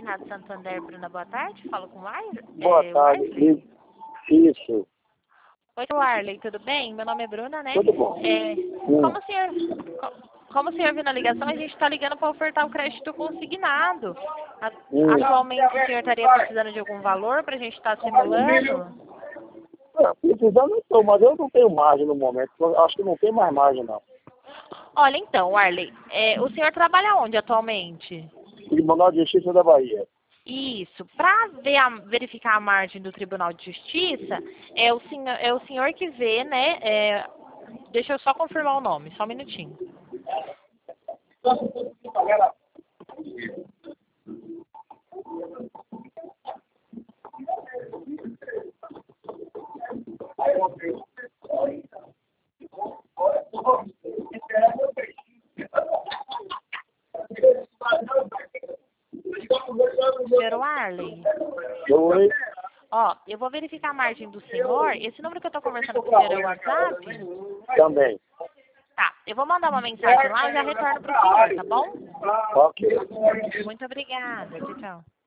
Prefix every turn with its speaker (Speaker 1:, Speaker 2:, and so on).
Speaker 1: consignado Santander, Bruna, boa tarde. Falo com o
Speaker 2: Boa tarde.
Speaker 1: Arley.
Speaker 2: Isso.
Speaker 1: Oi, Arley, tudo bem? Meu nome é Bruna, né?
Speaker 2: Tudo bom.
Speaker 1: Como o senhor viu na ligação, a gente está ligando para ofertar o crédito consignado.
Speaker 2: Hum.
Speaker 1: Atualmente, o senhor estaria precisando de algum valor para a gente estar simulando?
Speaker 2: Precisando não estou, mas eu não tenho margem no momento. Acho que não tem mais margem, não.
Speaker 1: Olha, então, Arley, o senhor trabalha onde atualmente?
Speaker 2: Tribunal de Justiça da Bahia.
Speaker 1: Isso. Para verificar a margem do Tribunal de Justiça, é o senhor que vê, né? Deixa eu só confirmar o nome, só um minutinho. Senhor Arley?
Speaker 2: Oi.
Speaker 1: Ó, eu vou verificar a margem do senhor. Esse número que eu estou conversando com o senhor é o WhatsApp?
Speaker 2: Também.
Speaker 1: Tá, eu vou mandar uma mensagem lá e já retorno para o senhor, tá bom?
Speaker 2: Ok.
Speaker 1: Muito obrigada. Tchau, tchau.